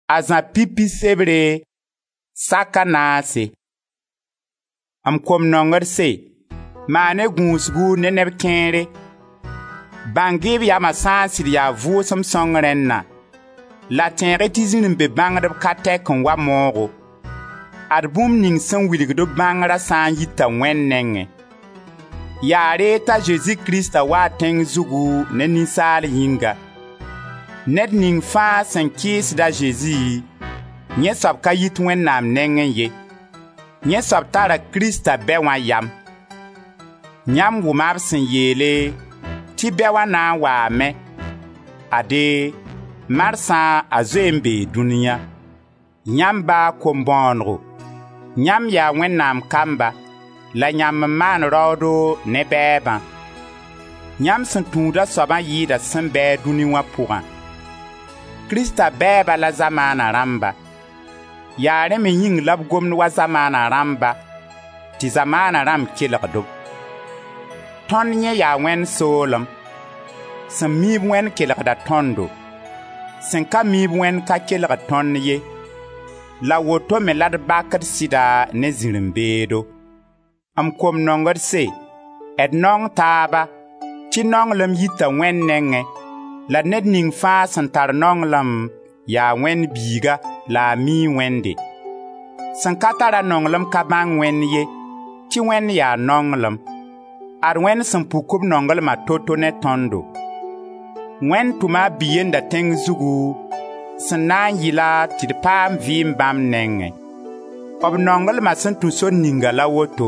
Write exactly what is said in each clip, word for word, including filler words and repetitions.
Azan pipi sebre saka naase. Am kom nongr se maane gũusgu ne neb kẽere. Bãngɩɩb yama sã n sɩd yaa vʋʋsem sõng rẽnna la tẽege tɩ zĩr n be bãngdb ka tɛk n wa moogo. Ad bũmb ning sẽn wilgd b bãngrã sã n yita Wẽnd nengẽ. Yaa reet t'a Zezi Kirista waa tẽng zugu ne ninsaal yĩnga. Ned ning fãa sẽn kɩɩsda Zezi, yẽ soab ka yit Wẽnnaam nengẽ ye. Yẽ soab tara Kirista bɛ wã yam. Yãmb wʋma b sẽn yeele tɩ bɛ wã na n waame. Ade, marsã a zoe n bee dũniyã. Yãmb baa kom-bõonego. Yãmb yaa Wẽnnaam kamba, la yãmb n maan raoodo ne bɛɛbã. Yãmb sẽn tũuda soabã yɩɩda sẽn bɛɛ dũni wã pʋgã. Kirista bɛɛba la zamaana rãmba. Yaa rẽ me yĩng la b gomd wa zamaana rãmba, tɩ zamaana rãmb kelgdo. Tõnd yẽ yaa Wẽnd soolem. Sẽn miib Wẽnd kelgda tõndo. Sẽn ka miib Wẽnd ka kelgd tõnd ye. La woto me la d bakd sɩda ne zĩr-n-beedo. M kom nongd se, d nong taaba, tɩ nonglem yita Wẽnd nengẽ, la ned ning fãa sẽn tar nonglem yaa Wẽnd biiga la a mii Wẽnde. Sẽn ka tara nonglem ka bãng Wẽnd ye, tɩ Wẽnd yaa nonglem. Ad Wẽnd sẽn puk b nonglmã to-to ne tõndo. Wẽnd tʋma a biyenda tẽng zugu sẽn na n yɩla tɩ d paam vɩɩm bãmb nengẽ. B nonglmã sẽn tũ sor ninga la woto.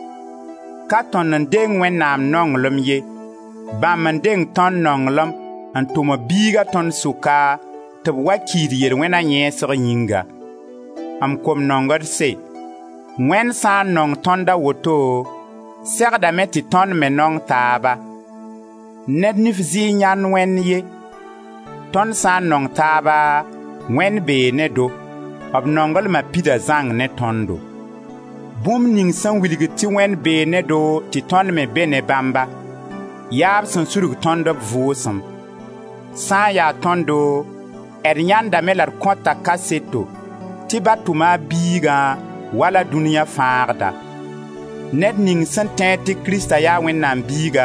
Ka tõnd n deng Wẽnnaam nonglem ye, bãmb n deng tõnd nonglem n tʋm biiga tõnd sʋka tɩ b wa kiid yel-wẽna yẽesg yĩnga. M kom nongd se, Wẽnd sã n nong tõnda woto, segdame tɩ tõnd me nong taaba. Ned nif zɩ yãnd Wẽnd ye. Tõnd sã n nong taaba, Wẽnd bee ne do. B nonglmã pida zãng ne tõndo. Bũmb ning sẽn wilgd tɩ Wẽnd bee ne do tɩ tõnd me be ne bãmba. Yaab sẽn surg tõnd b vʋʋsem. Sã n yaa tõndo, d yãndame la d kõta kaseto tɩ ba tʋma a biigã wala dũniyã fãagda. Ned ning sẽn tẽed tɩ Kirista yaa Wẽnnaam biiga,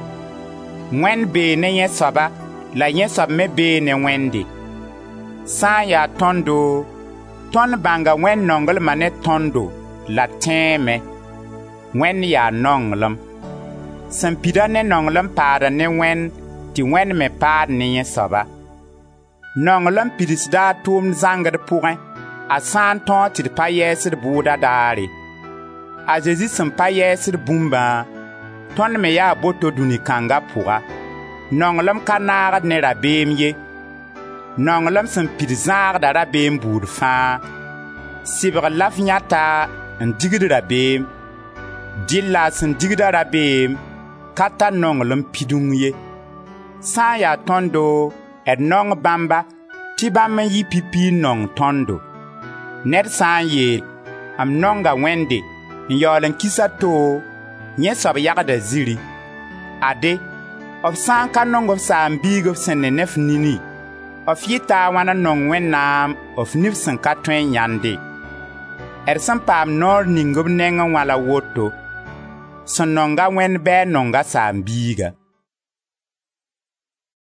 Wẽnd bee ne yẽ soaba, la yẽ soab me bee ne Wẽnde. Sã n yaa tõndo, tõnd bãnga Wẽnd nonglmã ne tõndo la tẽeme. Wẽnd yaa nonglem. Sẽn pida ne nonglem paada ne Wẽnd tɩ Wẽnd me paad ne yẽ soaba. Nonglem pidsda a tʋʋmd zãngd pʋgẽ, a sã n tõog tɩ d pa yɛɛsd bʋʋda daare. A Zezi sẽn pa yɛɛsd bũmbã, tõnd me yaa boto dũni kãnga pʋga. Nonglem ka naagd ne rabeem ye. Nonglem sẽn pid zãagda rabeem buud fãa. Sɩbg la f yãta n digd rabeem. Dɩlla sẽn digda rabeem ka tar nonglem pidung ye. Sã n yaa tõndo, d nong bãmba tɩ bãmb n yɩ pipi n nong tõndo. Ned sã n yeel, m nonga Wẽnde, n yaool n kisa to, yẽ soab yagda ziri. Ade, f sã n ka nong f saam-biig f sẽn ne ne f nini, f yɩta a wãna nong Wẽnnaam f nif sẽn ka tõe n yãnde. D sẽn paam noor ning b nengẽ wã la woto, sẽn nonga Wẽnd bɩ a nonga saam-biiga.